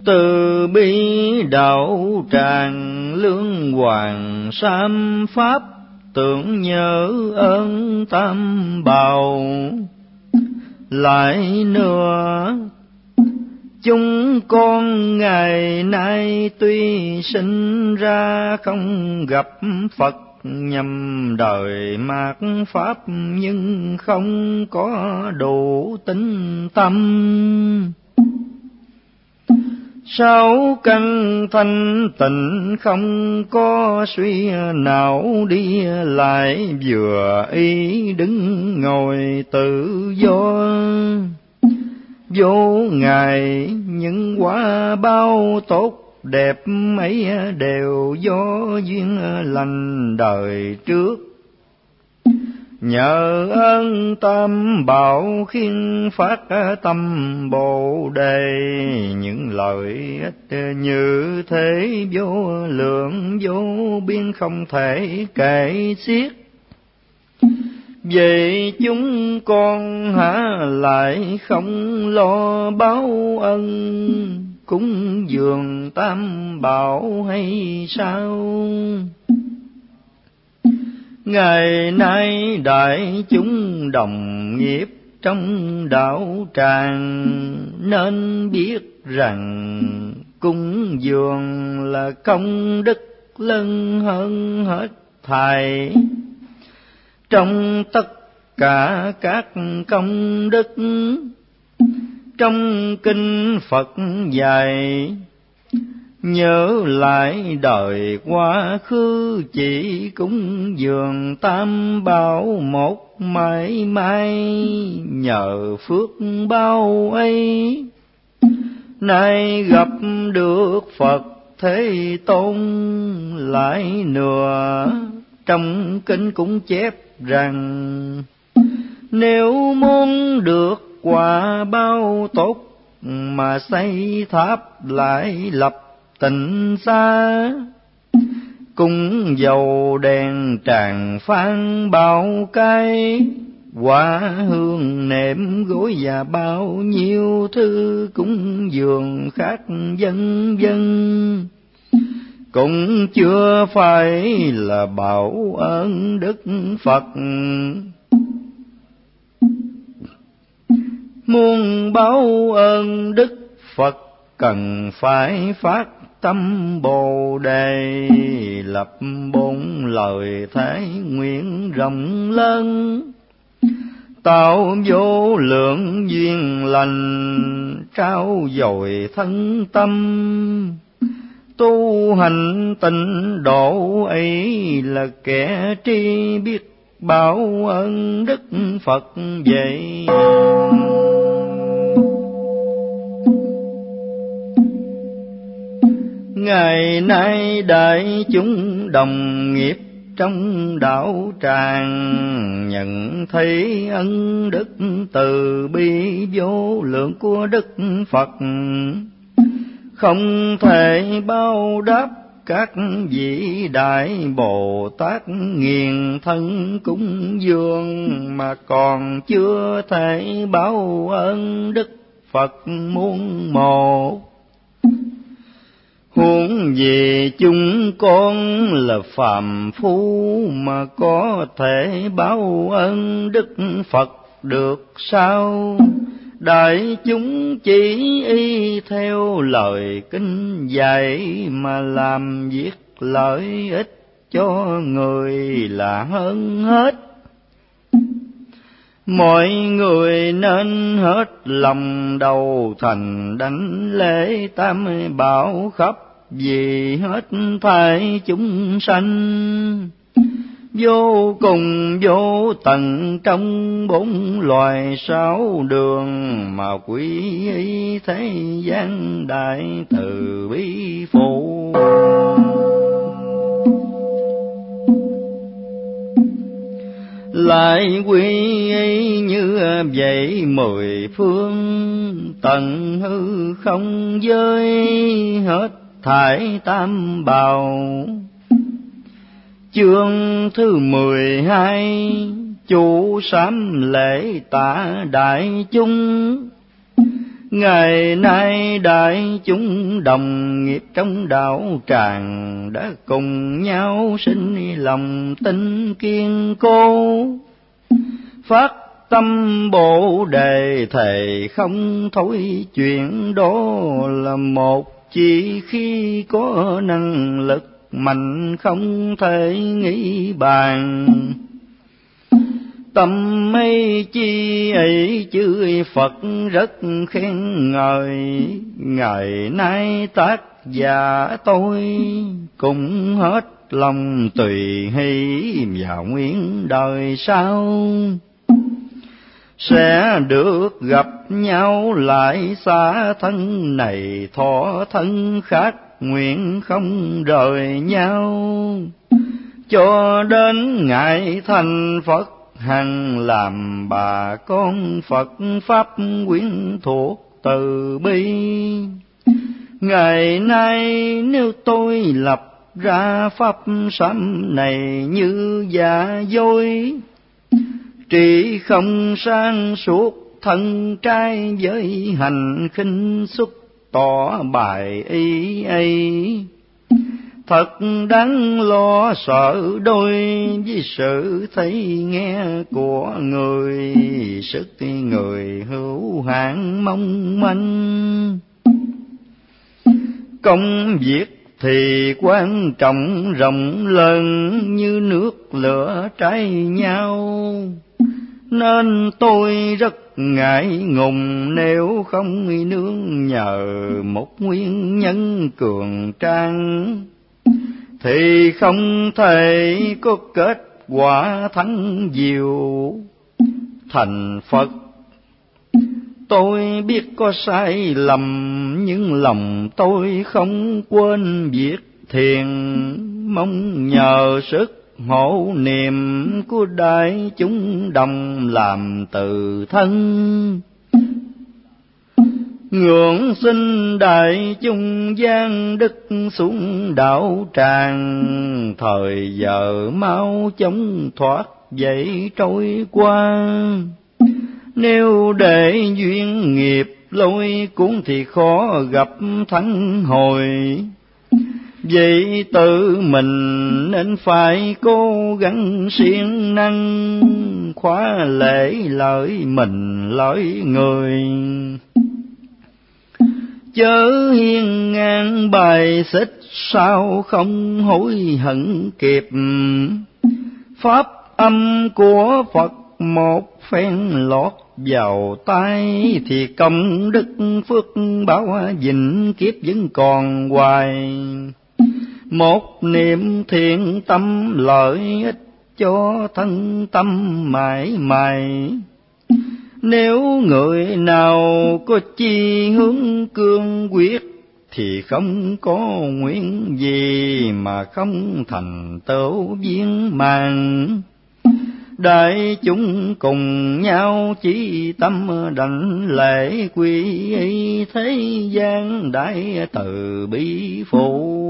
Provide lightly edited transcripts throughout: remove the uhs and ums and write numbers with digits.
Từ bi đạo tràng lương hoàng sam pháp, tưởng nhớ ơn tam bảo. Lại nữa chúng con ngày nay tuy sinh ra không gặp Phật, nhằm đời mạt pháp nhưng không có đủ tín tâm. Sáu căn thanh tịnh không có suy não đi lại, vừa ý đứng ngồi tự do. Vô ngài những quả bao tốt đẹp ấy đều do duyên lành đời trước. Nhờ ơn tam bảo khiến phát tâm Bồ Đề, những lợi ích như thế vô lượng vô biên không thể kể xiết. Vậy chúng con há lại không lo báo ân, cúng dường tam bảo hay sao? Ngày nay đại chúng đồng nghiệp trong đạo tràng, nên biết rằng cúng dường là công đức lớn hơn hết thảy. Trong tất cả các công đức, trong kinh Phật dạy, nhớ lại đời quá khứ chỉ cúng dường tam bảo một mãi mãi. Nhờ phước bao ấy, nay gặp được Phật Thế Tôn. Lại nữa trong kinh cũng chép rằng, nếu muốn được quả bao tốt mà xây tháp lại lập tịnh xa, cung dầu đèn tràng phan bao cái, quả hương nệm gối và bao nhiêu thứ cúng dường khác vân vân, cũng chưa phải là bảo ơn Đức Phật. Muốn báo ơn Đức Phật cần phải phát tâm Bồ Đề, lập 4 lời thái nguyện rộng lớn, tạo vô lượng duyên lành, trao dồi thân tâm. Tu hành tịnh độ ấy là kẻ tri biết báo ơn Đức Phật vậy. Ngày nay đại chúng đồng nghiệp trong đạo tràng, nhận thấy ân đức từ bi vô lượng của Đức Phật, không thể báo đáp các vị đại Bồ Tát nghiền thân cúng dường, mà còn chưa thể báo ơn Đức Phật muôn một. Huống gì chúng con là phàm phu mà có thể báo ơn Đức Phật được sao? Đại chúng chỉ y theo lời kinh dạy mà làm việc lợi ích cho người là hơn hết. Mọi người nên hết lòng đầu thành đảnh lễ tam bảo khắp vì hết thảy chúng sanh. Vô cùng vô tận trong 4 loài 6 đường, mà quý y thế gian đại từ bi phụ. Lại quy y như vậy 10 phương, tận hư không với hết thải tam bào. Chương thứ 12, chủ sám lễ tạ đại chúng. Ngày nay đại chúng đồng nghiệp trong đạo tràng đã cùng nhau sinh lòng tin kiên cố, phát tâm Bồ Đề thề không thối chuyện đó là một chỉ khi có năng lực mạnh không thể nghĩ bàn. Tâm mấy chi ấy chư Phật rất khen ngợi, ngày nay tác giả tôi cũng hết lòng tùy hỷ và nguyện đời sau sẽ được gặp nhau lại xa thân này thọ thân khác, nguyện không rời nhau cho đến ngày thành Phật, hằng làm bà con Phật pháp quyến thuộc từ bi. Ngày nay nếu tôi lập ra pháp sám này như giả dối, trị không sang suốt thân trai với hành khinh xuất tỏ bài ý ấy, thật đáng lo sợ đôi với sự thấy nghe của người, sức người hữu hạn mong manh. Công việc thì quan trọng rộng lớn như nước lửa trái nhau, nên tôi rất ngại ngùng nếu không nương nhờ một nguyên nhân cường trang, thì không thể có kết quả thắng diệu thành Phật. Tôi biết có sai lầm, nhưng lòng tôi không quên việc thiền, mong nhờ sức hộ niệm của đại chúng đồng làm từ thân. Ngưỡng xin đại chúng gian đức xuống đạo tràng, thời giờ mau chóng thoát dậy trôi qua. Nếu để duyên nghiệp lôi cuốn thì khó gặp thắng hồi, vậy tự mình nên phải cố gắng siêng năng, khóa lễ lợi mình lợi người. Chớ hiên ngang bài xích sao không hối hận kịp, pháp âm của Phật một phen lọt vào tay, thì công đức phước báo vĩnh kiếp vẫn còn hoài. Một niệm thiện tâm lợi ích cho thân tâm mãi mãi, nếu người nào có chi hướng cương quyết, thì không có nguyện gì mà không thành tựu viên mãn. Đại chúng cùng nhau chí tâm đảnh lễ quy y, thế gian đại từ bi phụ.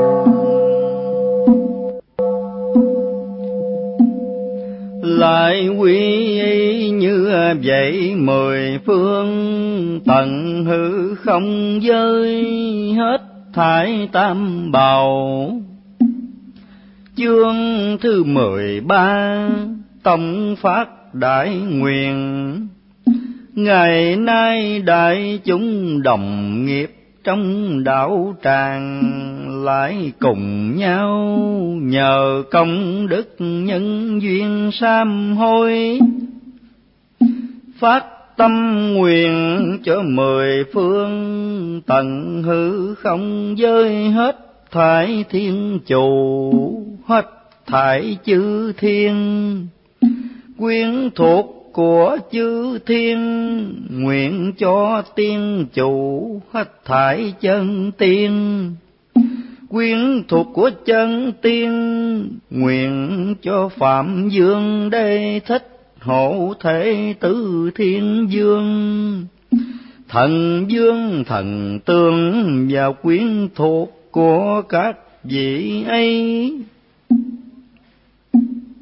Lại quy y như vậy mười phương, tận hư không giới hết thải tam bảo. Chương thứ 13 Tông phát đại nguyện. Ngày nay đại chúng đồng nghiệp trong đạo tràng, lại cùng nhau nhờ công đức nhân duyên sám hối, phát tâm nguyện cho mười phương, tận hư không giới hết thải thiên chủ, hết thải chư thiên, quyến thuộc của chư thiên, nguyện cho tiên chủ hết thải chân tiên, quyến thuộc của chân tiên, nguyện cho Phạm Dương Đế Thích hộ thể tứ thiên dương, thần dương thần tương và quyến thuộc của các vị ấy.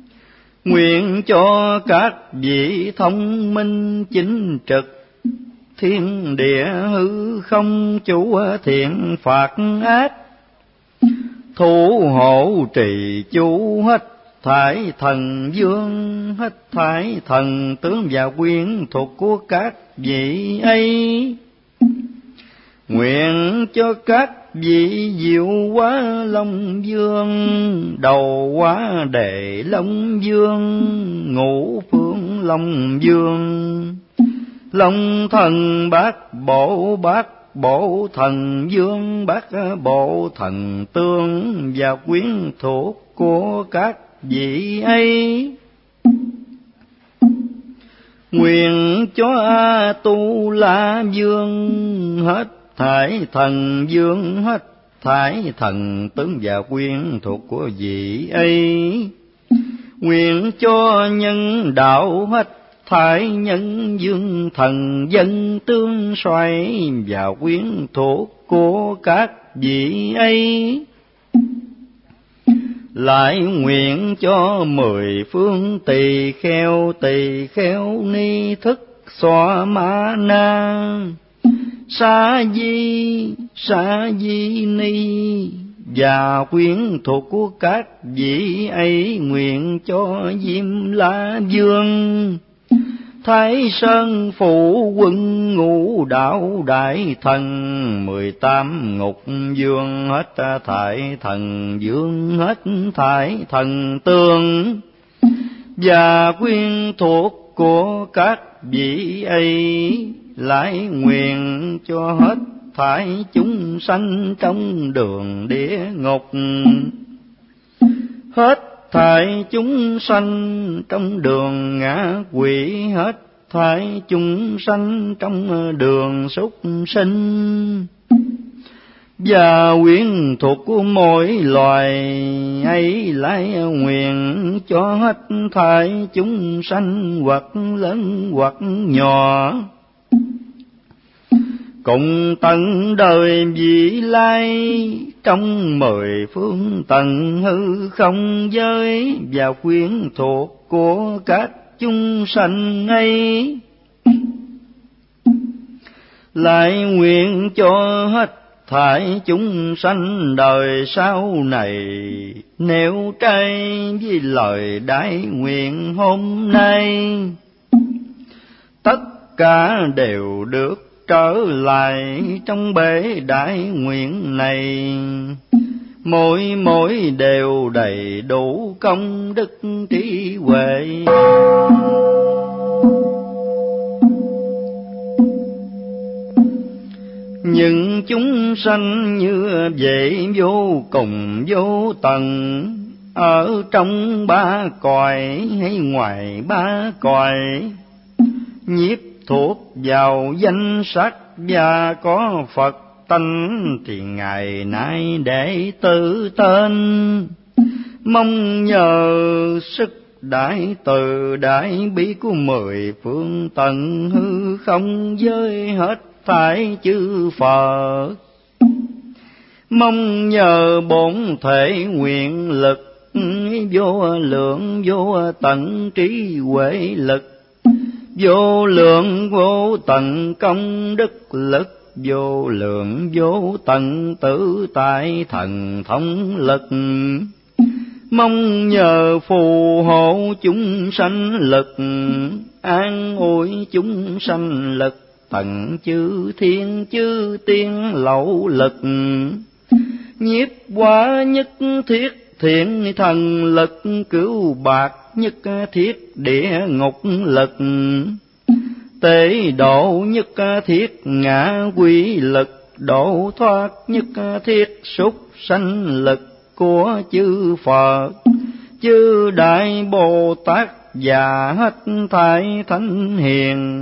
Nguyện cho các vị thông minh chính trực, thiên địa hư không chủ thiện phạt ác, thủ hộ trì chú hết thải thần dương, hết thải thần tướng và quyến thuộc của các vị ấy. Nguyện cho các vị diệu hóa Long Vương, đầu hóa Đề Long Vương, ngũ phương Long Vương, Long thần bát bộ thần vương, bát bộ thần tương và quyến thuộc của các vị ấy. Nguyện cho A Tu La Vương, hết thải thần vương, hết thải thần tướng và quyến thuộc của vị ấy. Nguyện cho nhân đạo, hết thải nhân dương thần dân tương xoay và quyến thuộc của các vị ấy. Lại nguyện cho 10 phương tỳ kheo ni thức xoa ma na sa di ni và quyến thuộc của các vị ấy. Nguyện cho Diêm La Vương, Thái Sơn Phụ Quân, Ngũ Đạo Đại Thần, 18 ngục vương, hết thải thần vương, hết thải thần tương và quyến thuộc của các vị ấy. Lại nguyện cho hết thải chúng sanh trong đường địa ngục, hết thải chúng sanh trong đường ngạ quỷ, hết thải chúng sanh trong đường súc sinh và quyến thuộc của mỗi loài ấy. Lại nguyện cho hết thải chúng sanh hoặc lớn hoặc nhỏ, cùng tận đời vị lai trong 10 phương tầng hư không giới và quyến thuộc của các chúng sanh ấy. Lại nguyện cho hết thải chúng sanh đời sau này nêu trai với lời đại nguyện hôm nay, tất cả đều được trở lại trong bể đại nguyện này. Mỗi đều đầy đủ công đức trí huệ. Những chúng sanh như vậy vô cùng vô tận, ở trong 3 cõi hay ngoài 3 cõi, nhiếp thuộc vào danh sắc và có Phật tánh thì ngày nay để tự tên. Mong nhờ sức đại từ đại bi của 10 phương tận hư không giới hết thải chư Phật. Mong nhờ bổn thể nguyện lực vô lượng vô tận trí huệ lực, vô lượng vô tận công đức lực, vô lượng vô tận tự tại thần thông lực. Mong nhờ phù hộ chúng sanh lực, an ủi chúng sanh lực, tận chư thiên chư tiên lậu lực, nhiếp hóa nhất thiết thiện thần lực, cứu bạc nhất thiết địa ngục lực, tế độ nhất thiết ngã quỷ lực, độ thoát nhất thiết súc sanh lực của chư Phật, chư Đại Bồ Tát và hết thảy thánh hiền.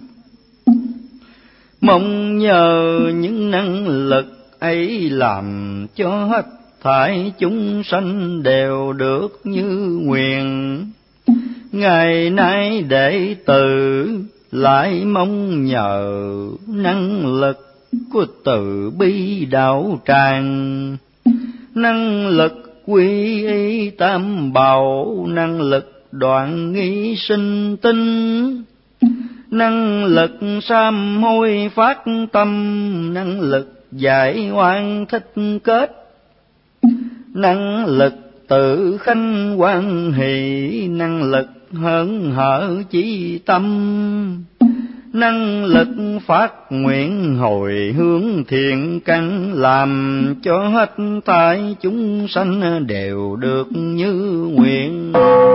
Mong nhờ những năng lực ấy làm cho hết thảy chúng sanh đều được như nguyện. Ngày nay đệ tử lại mong nhờ năng lực của từ bi đạo tràng, năng lực quy y tam bảo, năng lực đoạn nghi sinh tinh, năng lực sám hối phát tâm, năng lực giải oan thích kết, năng lực tự khanh hoan hỷ, năng lực hớn hở chí tâm, năng lực phát nguyện hồi hướng thiện căn, làm cho hết thảy chúng sanh đều được như nguyện.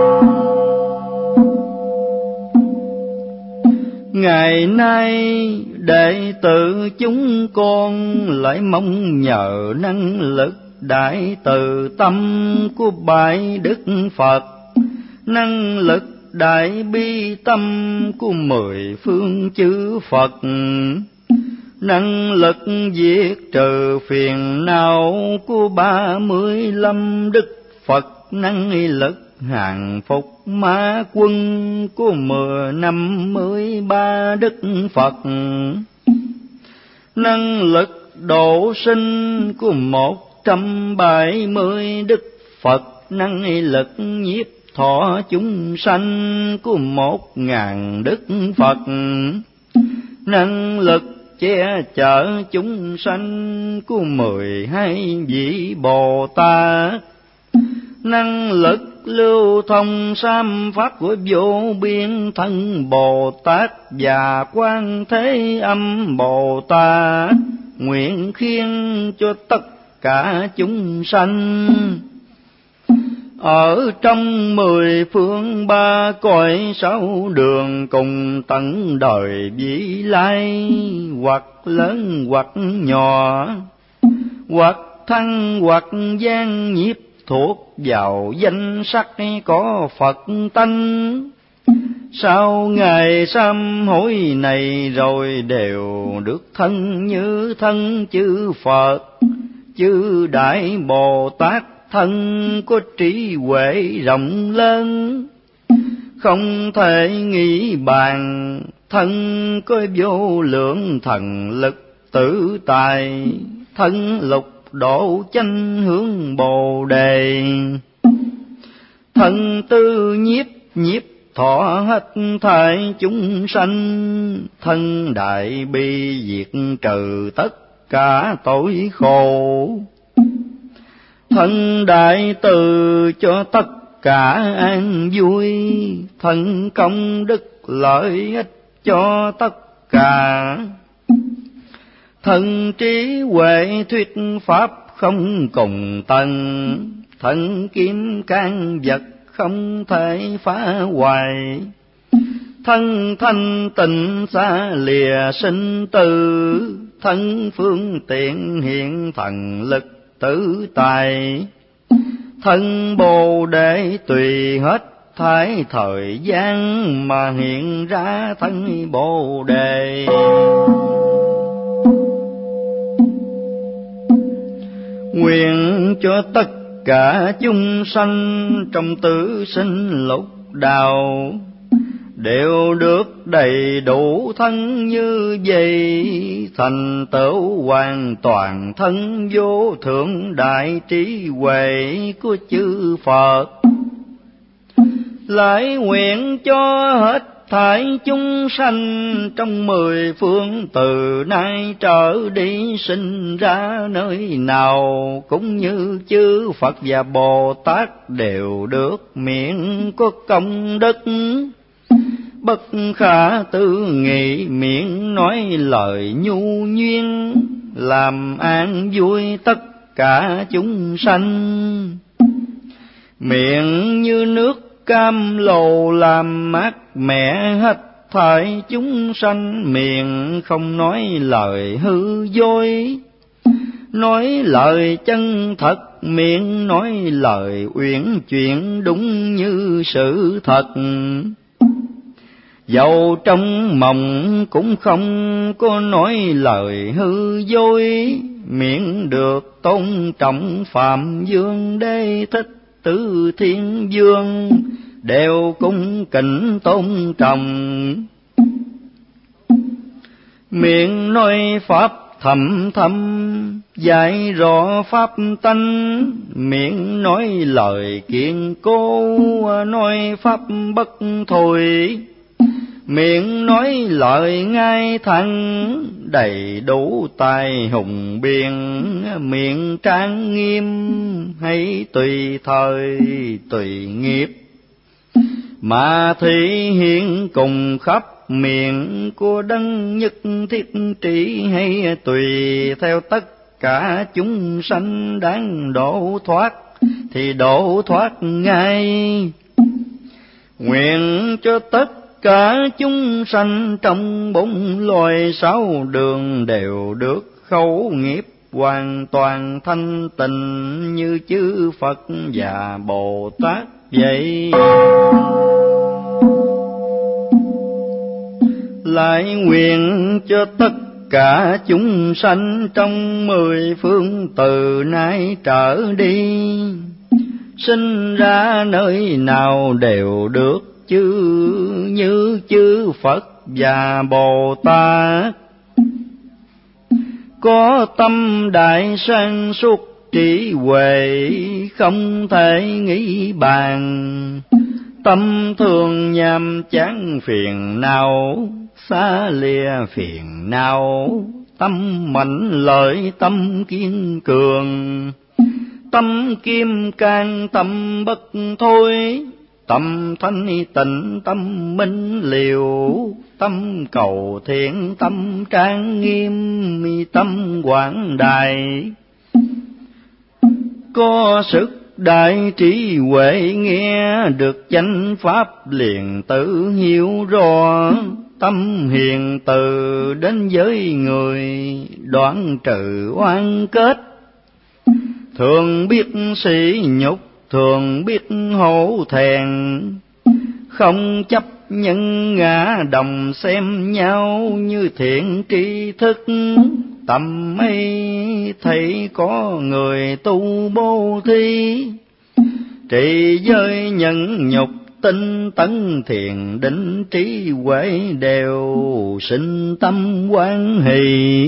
Ngày nay đệ tử chúng con lại mong nhờ năng lực đại từ tâm của bại đức Phật, năng lực đại bi tâm của mười phương chư Phật, năng lực diệt trừ phiền não của 35 đức Phật, năng lực hàng phục ma quân của 53 đức Phật, năng lực độ sinh của 170 đức Phật, năng lực nhiếp thọ chúng sanh của 1000 đức Phật, năng lực che chở chúng sanh của 12 vị Bồ Tát, năng lực lưu thông sám pháp của vô biên thân Bồ Tát và Quan Thế Âm Bồ Tát, nguyện khiên cho tất cả chúng sanh ở trong 10 phương 3 cõi 6 đường cùng tận đời vĩ lai, hoặc lớn hoặc nhỏ, hoặc thăng hoặc gian nhiếp, thuộc vào danh sắc có Phật tánh. Sau ngày sám hối này rồi đều được thân như thân chư Phật, chư Đại Bồ Tát, thân có trí huệ rộng lớn, không thể nghĩ bàn, thân có vô lượng thần lực tự tài, thân lục độ chánh hướng Bồ Đề, thân tư nhiếp nhiếp thọ hết thảy chúng sanh, thân đại bi diệt trừ tất cả tội khổ, thân đại từ cho tất cả an vui, thân công đức lợi ích cho tất cả, thân trí huệ thuyết pháp không cùng tận, thân kim cang vật không thể phá hoại, thân thanh tịnh xa lìa sinh tử, thân phương tiện hiện thần lực tự tài, thân Bồ Đề tùy hết thái thời gian mà hiện ra thân Bồ Đề. Nguyện cho tất cả chúng sanh trong tử sinh lục đạo đều được đầy đủ thân như vậy, thành tựu hoàn toàn thân vô thượng đại trí huệ của chư Phật. Lại nguyện cho hết thảy chúng sanh trong 10 phương từ nay trở đi sinh ra nơi nào cũng như chư Phật và Bồ Tát đều được miễn có công đức, bất khả tư nghị, miệng nói lời nhu nhuyên, làm an vui tất cả chúng sanh. Miệng như nước cam lồ làm mát mẻ hết thảy chúng sanh, miệng không nói lời hư dối, nói lời chân thật, miệng nói lời uyển chuyển đúng như sự thật. Dầu trong mộng cũng không có nói lời hư dối, miệng được tôn trọng Phạm Vương Đế Thích Tứ Thiên Vương, đều cung kính tôn trọng. Miệng nói pháp thầm thầm, dạy rõ pháp tánh, miệng nói lời kiên cố, nói pháp bất thôi, Miệng nói lời ngay thẳng, đầy đủ tài hùng biện, miệng trang nghiêm hay tùy thời tùy nghiệp, mà thị hiện cùng khắp miệng của đấng nhất thiết trị, hay tùy theo tất cả chúng sanh đáng độ thoát thì độ thoát ngay. Nguyện cho tất cả chúng sanh trong bốn loài sáu đường đều được khẩu nghiệp hoàn toàn thanh tịnh như chư Phật và Bồ Tát vậy. Lại nguyện cho tất cả chúng sanh trong mười phương từ nay trở đi, sinh ra nơi nào đều được như chư Phật và Bồ Tát, có tâm đại sang suốt trí huệ không thể nghĩ bàn, tâm thường nhàm chán phiền não, xa lìa phiền não, tâm mạnh lợi tâm kiên cường, tâm kim cang tâm bất thôi, tâm thanh tịnh tâm minh liều, tâm cầu thiện tâm trang nghiêm, tâm quảng đại, có sức đại trí huệ nghe được chánh pháp liền tự hiểu rõ, tâm hiền từ đến với người đoạn trừ oan kết, thường biết sỉ nhục thường biết hổ thẹn, không chấp nhân ngã đồng xem nhau như thiện tri thức, tầm ấy thấy có người tu bố thí, trì giới nhẫn nhục tinh tấn thiền định trí huệ đều sinh tâm hoan hỷ,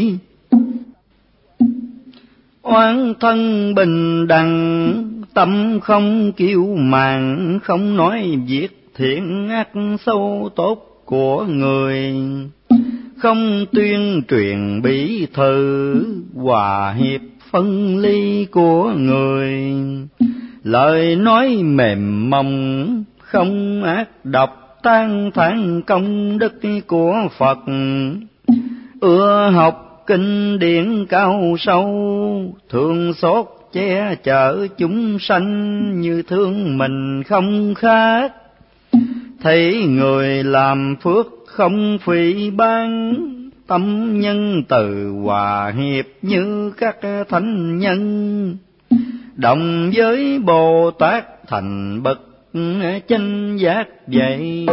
oán thân bình đẳng tâm không kiêu mạn, không nói việc thiện ác xấu tốt của người, không tuyên truyền bỉ thử hòa hiệp phân ly của người, lời nói mềm mỏng không ác độc tán thán công đức của Phật, ưa học kinh điển cao sâu, thương xót che chở chúng sanh như thương mình không khác, thấy người làm phước không phỉ báng, tâm nhân từ hòa hiệp như các thánh nhân, đồng với Bồ Tát thành bậc chánh giác vậy.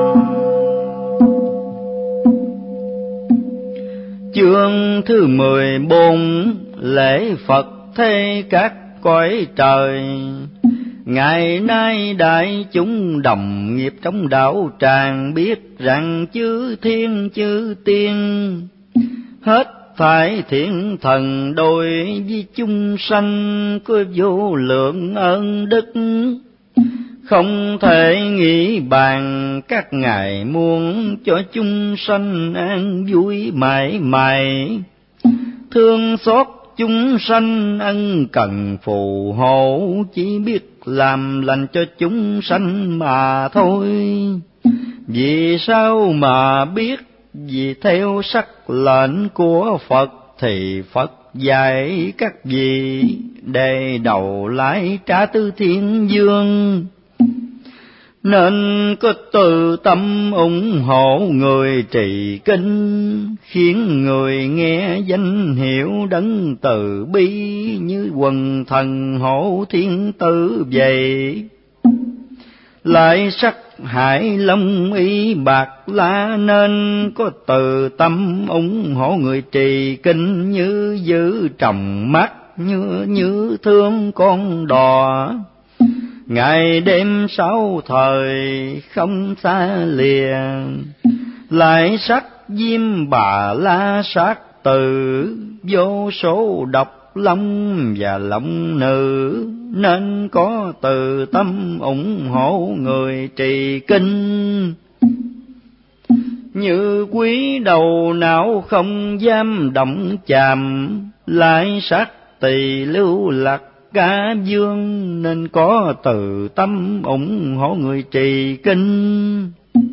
Chương thứ 14 lễ Phật thế các cõi trời. Ngày nay đại chúng đồng nghiệp trong đạo tràng, biết rằng chư thiên chư tiên hết thảy thiện thần đối với chúng sanh có vô lượng ơn đức, không thể nghĩ bàn. Các ngài muốn cho chúng sanh an vui mãi mãi, thương xót chúng sanh ân cần phù hộ, chỉ biết làm lành cho chúng sanh mà thôi. Vì sao mà biết? Vì theo sắc lệnh của Phật thì Phật dạy các vị để đầu lái trả tứ thiên vương, nên có từ tâm ủng hộ người trì kinh, khiến người nghe danh hiệu đấng từ bi như quần thần hộ thiên tử vậy. Lại sắc hải long y bạc la, nên có từ tâm ủng hộ người trì kinh như giữ tròng mắt, như thương con đò. Ngày đêm sáu thời không xa lìa, lại sắc diêm bà la sát từ, vô số độc long và long nữ, nên có từ tâm ủng hộ người trì kinh. như quý đầu não không dám động chạm, lại sát tỳ lưu lạc cả dương, nên có từ tâm ủng hộ người trì kinh.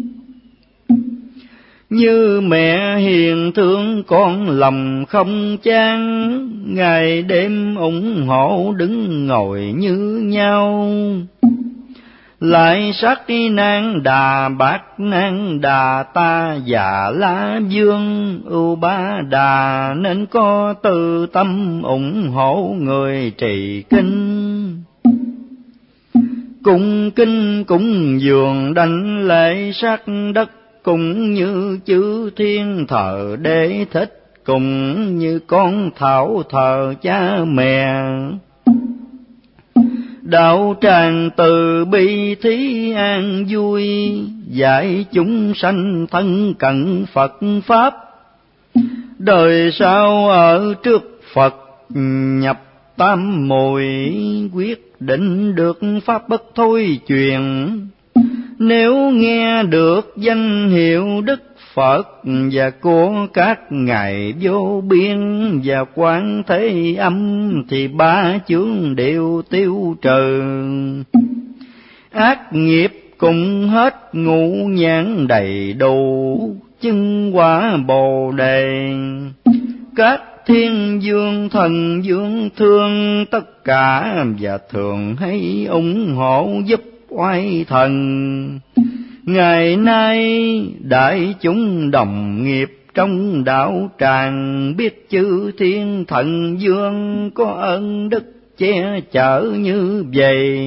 Như mẹ hiền thương con lòng không chán, ngày đêm ủng hộ đứng ngồi như nhau. Lại sắc nan đà bát nan đà ta già la vương ưu ba đà, nên có từ tâm ủng hộ người trì kinh. Cung kinh cúng dường đảnh lễ sát đất, cũng như chư thiên thờ Đế Thích, cũng như con thảo thờ cha mẹ. Đạo tràng từ bi thí an vui, dạy chúng sanh thân cận Phật Pháp. Đời sau ở trước Phật nhập tam muội, quyết định được Pháp bất thối truyền. Nếu nghe được danh hiệu Đức Phật và của các ngài vô biên và Quán Thế Âm, thì ba chướng đều tiêu trừ. Ác nghiệp cùng hết, ngũ nhãn đầy đủ, chứng quả Bồ Đề. Các thiên dương thần dương thương tất cả, và thường hay ủng hộ giúp oai thần. Ngày nay đại chúng đồng nghiệp trong đạo tràng, biết chư thiên thần dương có ơn đức che chở như vậy.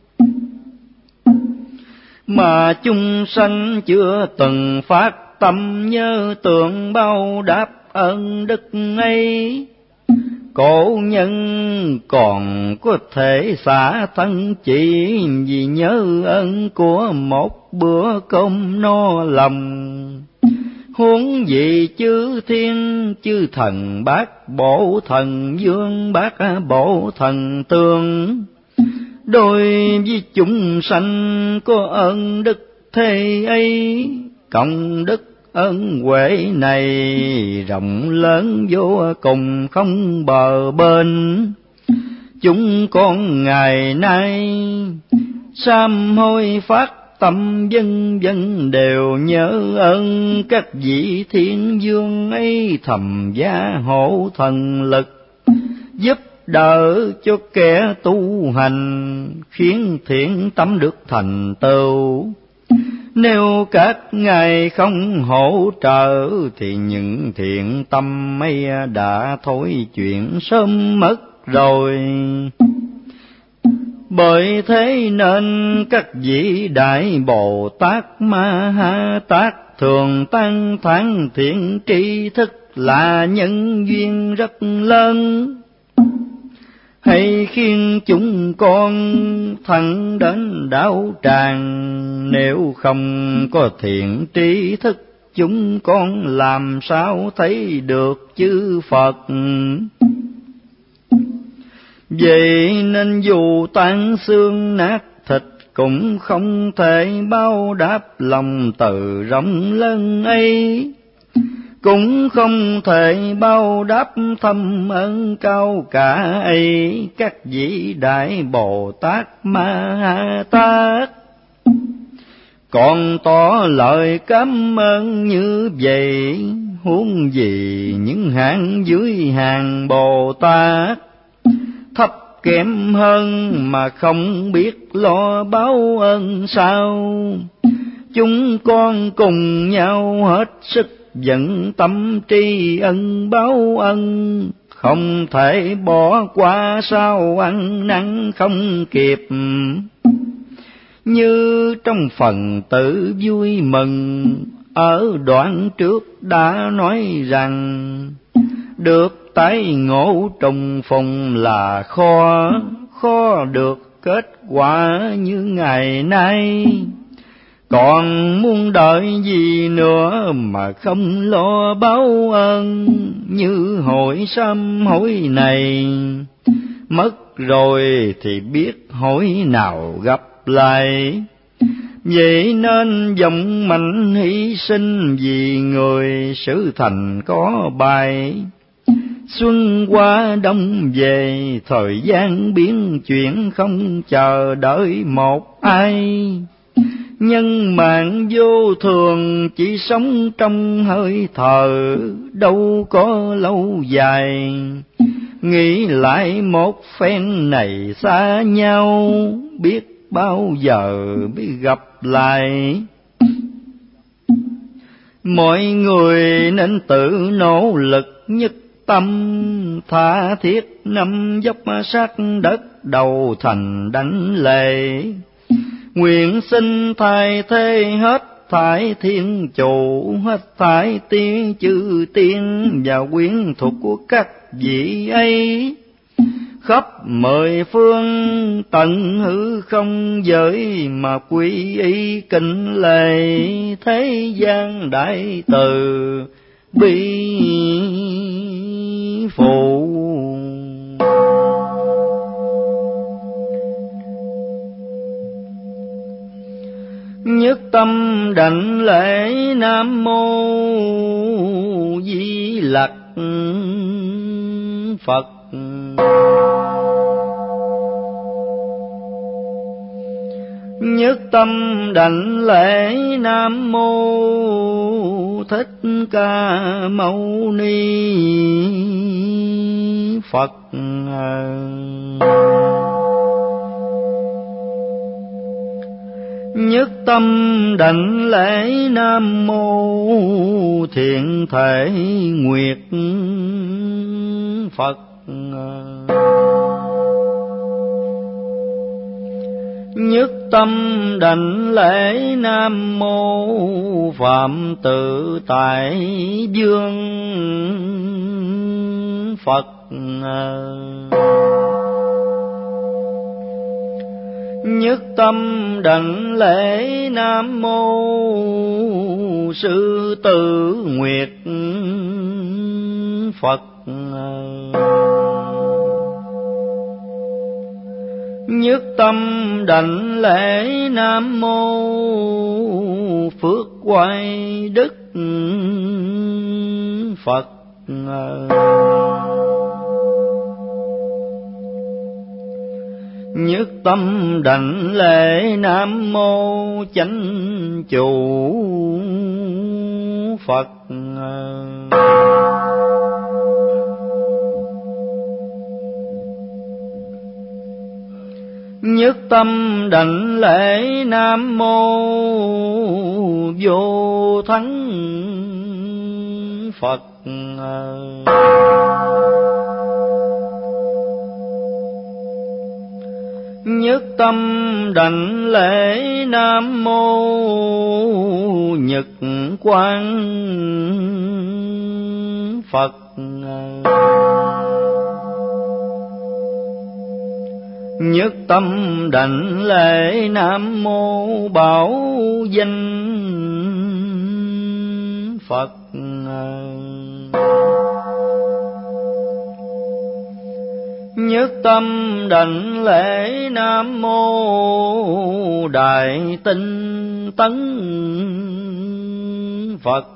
Mà chúng sanh chưa từng phát tâm nhớ tưởng báo đáp ơn đức ấy. Cổ nhân còn có thể xả thân chỉ, vì nhớ ơn của một bữa cơm no lòng. Huống gì chư thiên chư thần bát bộ thần vương bát bộ thần tương, đối với chúng sanh có ơn đức thế ấy. Cộng đức ơn huệ này rộng lớn vô cùng không bờ bên. Chúng con ngày nay sám hối phát tâm, dân dân đều nhớ ơn các vị thiên vương ấy, thầm gia hộ thần lực, giúp đỡ cho kẻ tu hành, khiến thiện tâm được thành tựu. Nếu các ngài không hỗ trợ, thì những thiện tâm ấy đã thôi chuyện sớm mất rồi. Bởi thế nên các vị đại Bồ Tát Ma Ha Tát thường tán thán thiện tri thức là nhân duyên rất lớn. Hãy khiến chúng con thẳng đến đạo tràng, nếu không có thiện tri thức, chúng con làm sao thấy được chư Phật. Vậy nên dù tan xương nát thịt, cũng không thể báo đáp lòng từ rộng lớn ấy. Cũng không thể báo đáp thâm ơn cao cả ấy. Các vị đại Bồ Tát Ma Ha Tát còn tỏ lời cảm ơn như vậy, huống gì những hạng dưới hàng Bồ Tát thấp kém hơn mà không biết lo báo ơn sao. Chúng con cùng nhau hết sức dẫn tâm tri ân báo ân, không thể bỏ qua sao ăn năn không kịp. Như trong phần tự vui mừng ở đoạn trước đã nói rằng, được tái ngộ trùng phùng là khó được kết quả như ngày nay. Còn muốn đợi gì nữa mà không lo báo ơn, như hội sám hối này mất rồi thì biết hối nào gặp lại. Vậy nên vọng mạnh hy sinh, vì người xứ thành có bài. Xuân qua đông về, thời gian biến chuyển, không chờ đợi một ai. Nhân mạng vô thường, chỉ sống trong hơi thở, đâu có lâu dài. Nghĩ lại một phen này xa nhau, biết bao giờ biết gặp lại. Mọi người nên tự nỗ lực nhất tâm, tha thiết năm dốc sát đất, đầu thành đánh lễ. Nguyện xin thay thế hết thải thiên chủ, hết thải tiên chư tiên và quyến thuộc của các vị ấy. Khắp mười phương tận hư không giới, mà quy y kính lễ thế gian đại từ bi phụ. Nhất tâm đảnh lễ Nam Mô Di Lặc Phật. Nhất tâm đảnh lễ Nam Mô Thích Ca Mâu Ni Phật. Nhất tâm đảnh lễ Nam Mô Thiện Thể Nguyệt Phật. Nhất tâm đảnh lễ Nam Mô Phạm Tự Tại Dương Phật. Nhất tâm đảnh lễ Nam Mô Sư Tử Nguyệt Phật. Nhất tâm đảnh lễ Nam Mô Phước Hoài Đức Phật. Nhất tâm đảnh lễ Nam Mô Chánh Chủ Phật. Nhất tâm đảnh lễ Nam Mô Vô Thắng Phật. Nhất tâm đảnh lễ Nam Mô Nhật Quang Phật. Nhất tâm đảnh lễ Nam Mô Bảo Danh Phật. Nhất tâm đảnh lễ Nam Mô Đại Tinh Tấn Phật.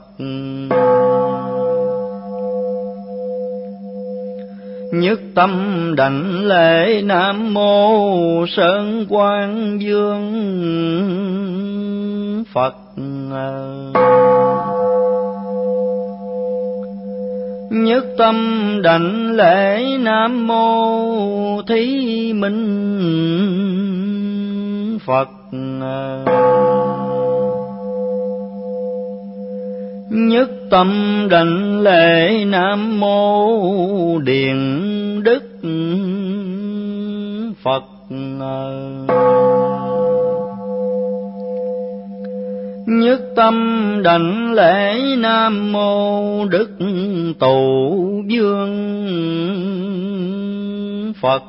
Nhất tâm đảnh lễ Nam Mô Sơn Quang Dương Phật. Nhất tâm đảnh lễ Nam Mô Thí Minh Phật. Nhất tâm đảnh lễ Nam Mô Điền Đức Phật. Nhất tâm đảnh lễ Nam Mô Đức Tụ Dương Phật.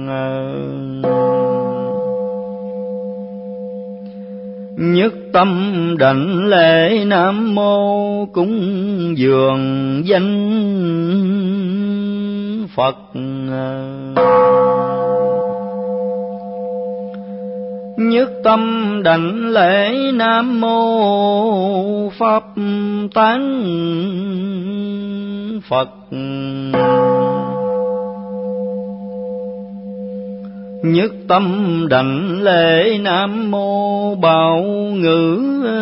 Nhất tâm đảnh lễ Nam Mô Cúng Dường Danh Phật. nhất tâm đảnh lễ Nam Mô Pháp Tán Phật. Nhất tâm đảnh lễ Nam Mô Bảo Ngữ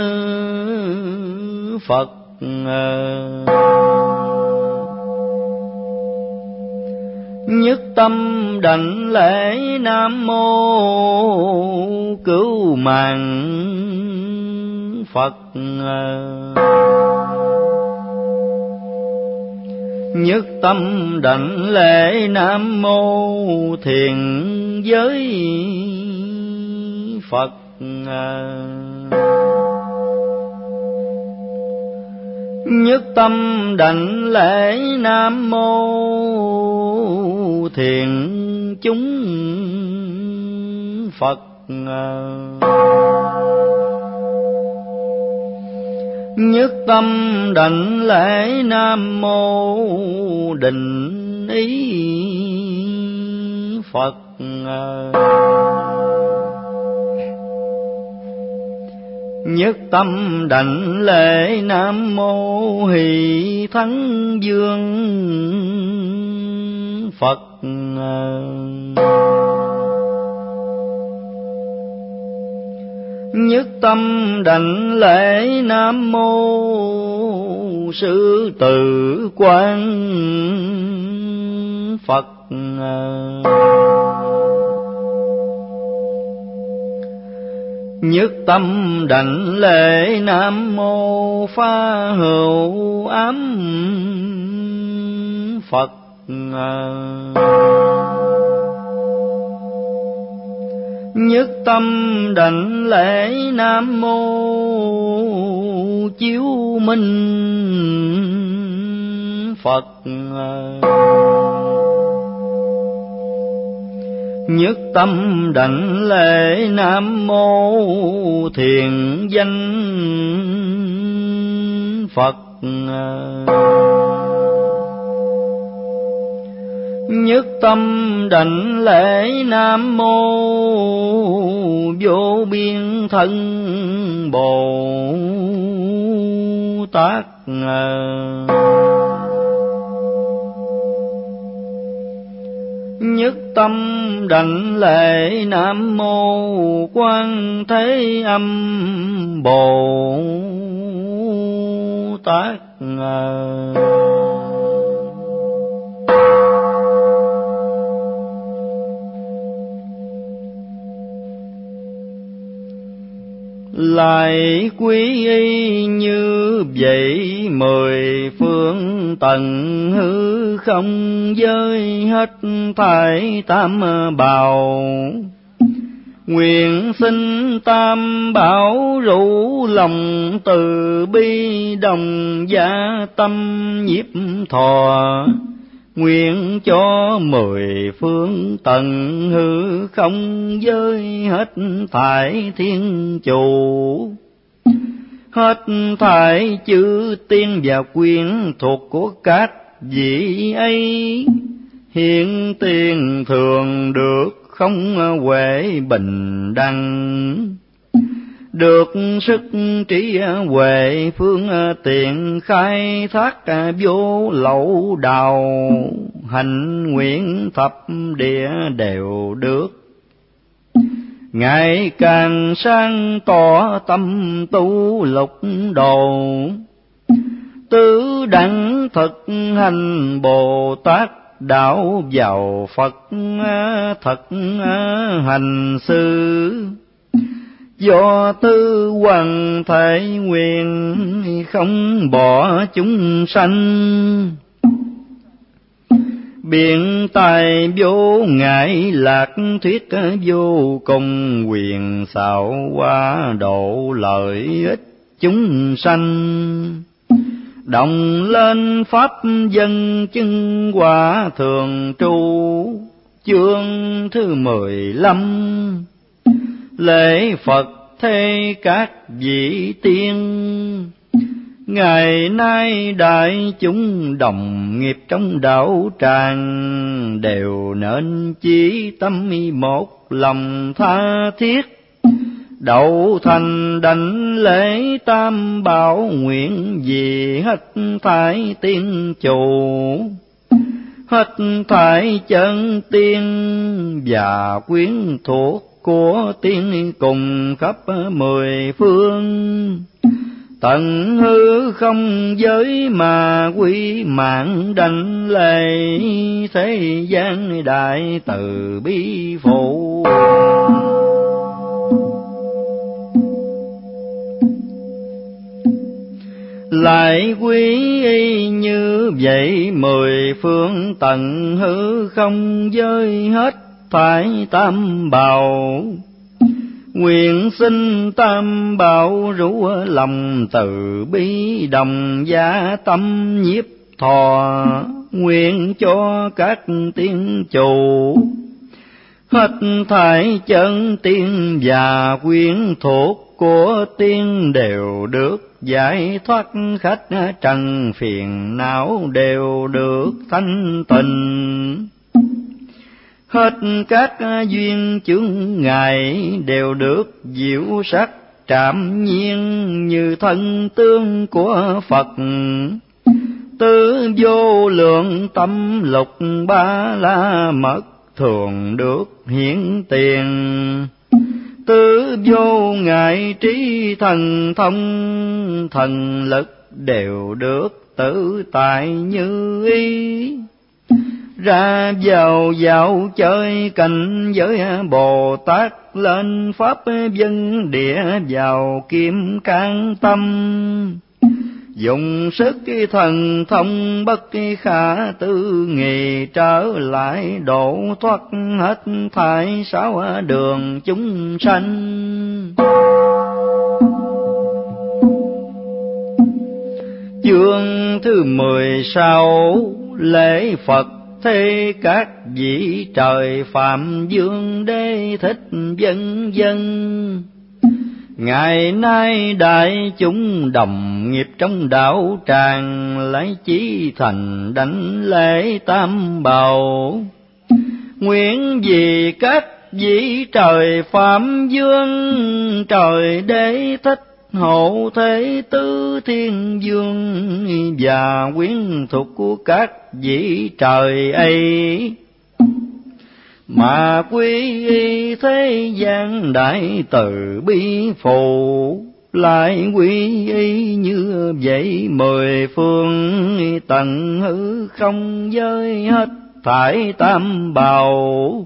Phật. Nhất tâm đảnh lễ Nam Mô Cứu Mạng Phật. Nhất tâm đảnh lễ Nam Mô Thiền Giới Phật. Nhất tâm đảnh lễ Nam Mô Thiện Chúng Phật. Nhất tâm đảnh lễ Nam Mô Định Ý Phật. Nhất tâm đảnh lễ Nam Mô Hỷ Thắng Dương Phật. Nhất tâm đảnh lễ Nam Mô Sư Tử Quán Phật. Nhất tâm đảnh lễ Nam Mô Phá Hữu Ám Phật. Nhất tâm đảnh lễ Nam Mô Chiếu Minh Phật. Nhất tâm đảnh lễ Nam Mô Thiện Danh Phật. Nhất tâm đảnh lễ Nam Mô Vô Biên Thân Bồ Tát. Nhất tâm đảnh lễ Nam Mô Quan Thế Âm Bồ Tát. Lại quy y như vậy 10 phương tầng hư không với hết thảy tam bảo. Nguyện xin tam bảo rủ lòng từ bi đồng gia tâm nhiếp thọ. Nguyện cho 10 phương tầng hư không với hết thảy thiên chủ. Hết thảy chư tiên và quyến thuộc của các vị ấy. Hiện tiền thường được không huệ bình đẳng. Được sức trí huệ phương tiện khai thác vô lậu đạo. Hành nguyện thập địa đều được. Ngày càng sang tỏ tâm tu lục độ. Tứ đẳng thực hành Bồ Tát đạo vào Phật thật hành sư. Do tư hoàng thể nguyện không bỏ chúng sanh. Biện tài vô ngại lạc thuyết vô cùng. Quyền xạo hóa độ lợi ích chúng sanh. Đồng lên pháp dân chân hòa thường trụ. Chương thứ 15. Lễ Phật thế các vị tiên. Ngày nay đại chúng đồng nghiệp trong đạo tràng. Đều nên chí tâm một lòng tha thiết. đậu thành đảnh lễ tam bảo, nguyện vì hết thảy tiên chủ, hết thảy chân tiên và quyến thuộc của tiên cùng khắp mười phương. Tận hư không giới mà quy mạng đảnh lễ, thế gian đại từ bi phụ. Lại quý y như vậy mười phương, tận hư không giới hết thảy tam bảo. Nguyện xin tam bảo rủ lòng từ bi, đồng gia tâm nhiếp thọ. Nguyện cho các tiên chủ, hết thảy chân tiên và quyến thuộc của tiên đều được giải thoát, khách trần phiền não đều được thanh tịnh. Hết các duyên chướng ngại đều được diệu sắc trạm nhiên, như thân tương của Phật. Tứ vô lượng tâm lục ba la mật thường được hiển tiền. Tứ vô ngại trí thần thông, thần lực đều được tự tại như ý. Ra vào dạo chơi cảnh giới Bồ Tát, lên pháp vân địa vào kim cang tâm. Dùng sức thần thông bất khả tư nghị, trở lại độ thoát hết thảy sáu đường chúng sanh. Chương thứ 16 lễ Phật thế các vị trời Phạm Dương Đế Thích vân vân. Ngày nay đại chúng đồng nghiệp trong đạo tràng, lấy chí thành đảnh lễ tam bảo. Nguyện vì các vị trời Phạm Dương, trời Đế Thích, hộ thế tứ thiên vương và quyến thuộc của các vị trời ấy, mà quy y thế gian đại từ bi phụ. Lại quy y như vậy mười phương, tận hư không giới hết thảy tam bảo.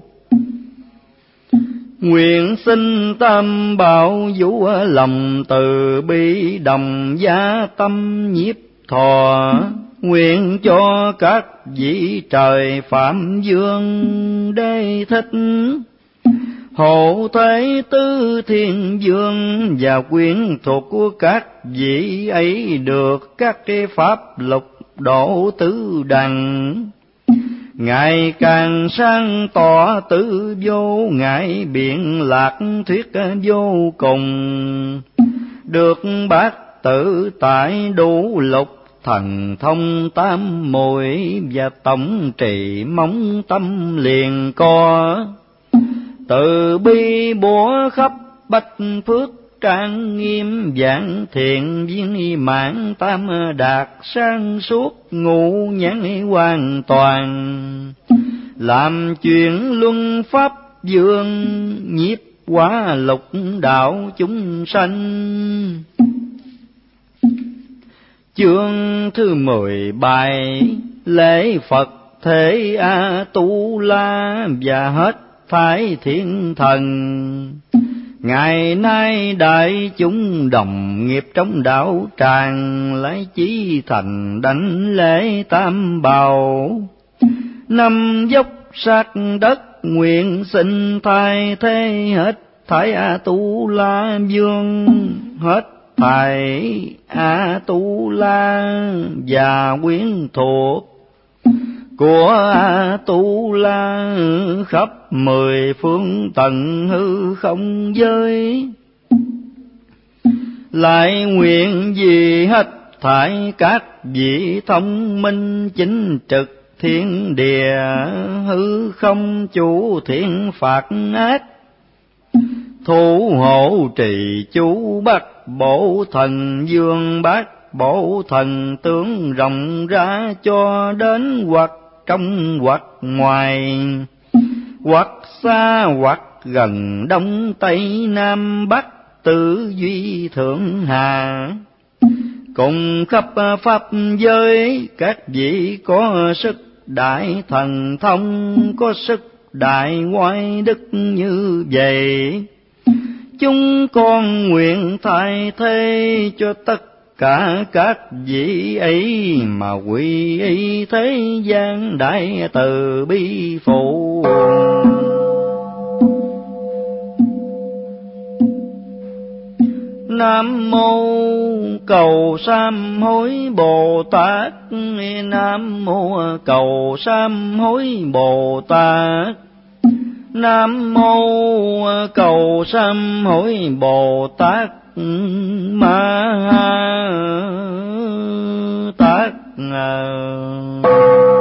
Nguyện xin tam bảo vũ lòng từ bi, đồng gia tâm nhiếp thọ. Nguyện cho các vị trời Phạm Dương Đế Thích, hộ thế tứ thiên vương và quyến thuộc của các vị ấy, được các cái pháp lục độ tứ đẳng. Ngày càng sang tỏ tứ vô ngại, biện lạc thuyết vô cùng. Được bát tự tại đủ lục thần thông tam muội, và tổng trì móng tâm liền co. Từ bi bủa khắp bách phước, trang nghiêm vạn thiện viên mãn tam đạt, sang suốt ngũ nhãn hoàn toàn. Làm chuyện luân pháp dương, nhiếp hóa lục đạo chúng sanh. Chương thứ 17 lễ Phật thế A Tu La và hết thảy thiên thần. Ngày nay đại chúng đồng nghiệp trong đạo tràng, lấy chí thành đảnh lễ tam bảo. Năm dốc sát đất nguyện xin thay thế hết thảy A Tu La vương, hết thảy A Tu La và quyến thuộc của A Tu La khắp mười phương, tận hư không giới. Lại nguyện vì hết thảy các vị thông minh chính trực, thiên địa hư không chủ thiện phạt ác. thủ hộ trì chú Bát Bổ Thần Dương, Bát Bổ Thần tướng rộng ra cho đến hoặc trong hoặc ngoài, hoặc xa hoặc gần, đông tây nam bắc, tử duy thượng hà. Cùng khắp pháp giới các vị có sức đại thần thông, có sức đại oai đức như vậy. Chúng con nguyện thay thế cho tất cả các vị ấy, mà quy y thế gian đại từ bi phụ. Nam mô Cầu Sám Hối Bồ Tát, Nam mô Cầu Sám Hối Bồ Tát, Nam mô Cầu Sám Hối Bồ Tát Ma Tát.